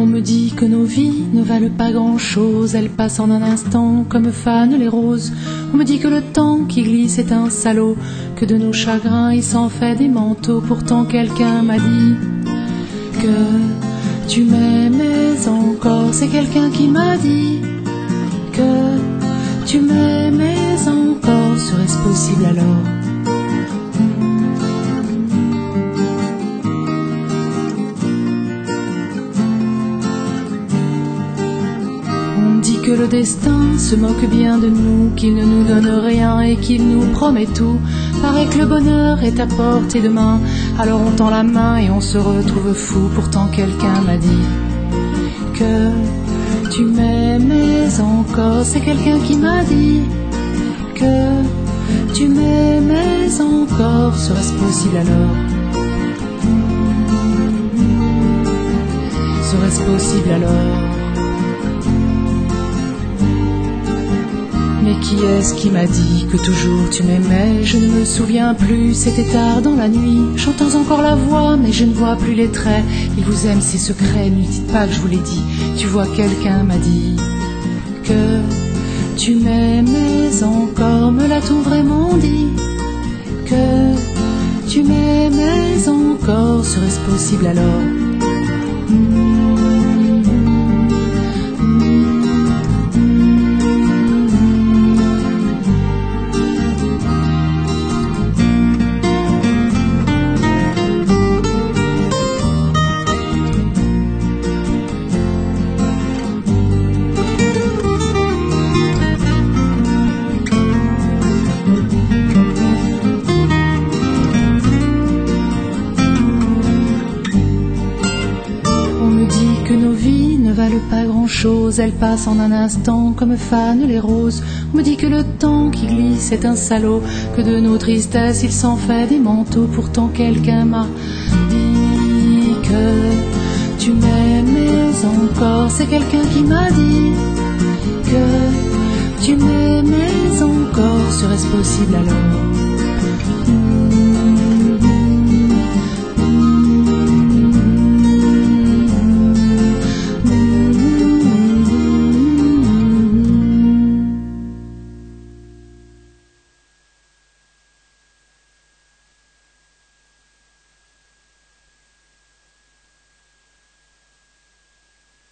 me dit que nos vies ne valent pas grand-chose, elles passent en un instant comme fanent les roses. On me dit que le temps qui glisse est un salaud, que de nos chagrins il s'en fait des manteaux. Pourtant quelqu'un m'a dit que tu m'aimais encore. C'est quelqu'un qui m'a dit que tu m'aimais encore. Serait-ce possible alors? On dit que le destin se moque bien de nous, qu'il ne nous donne rien et qu'il nous promet tout. Paraît que le bonheur est à portée de main, alors on tend la main et on se retrouve fou. Pourtant quelqu'un m'a dit que tu m'aimais encore. C'est quelqu'un qui m'a dit que tu m'aimais encore. Serait-ce possible alors? Serait-ce possible alors? Mais qui est-ce qui m'a dit que toujours tu m'aimais? Je ne me souviens plus, c'était tard dans la nuit. J'entends encore la voix, mais je ne vois plus les traits. Il vous aime, ses secrets, ne lui dites pas que je vous l'ai dit. Tu vois, quelqu'un m'a dit que tu m'aimais encore. Me l'a-t-on vraiment dit que tu m'aimais encore? Serait-ce possible alors? Que nos vies ne valent pas grand-chose, elles passent en un instant comme fanent les roses. On me dit que le temps qui glisse est un salaud, que de nos tristesses il s'en fait des manteaux. Pourtant quelqu'un m'a dit que tu m'aimais encore. C'est quelqu'un qui m'a dit que tu m'aimais encore. Serait-ce possible alors?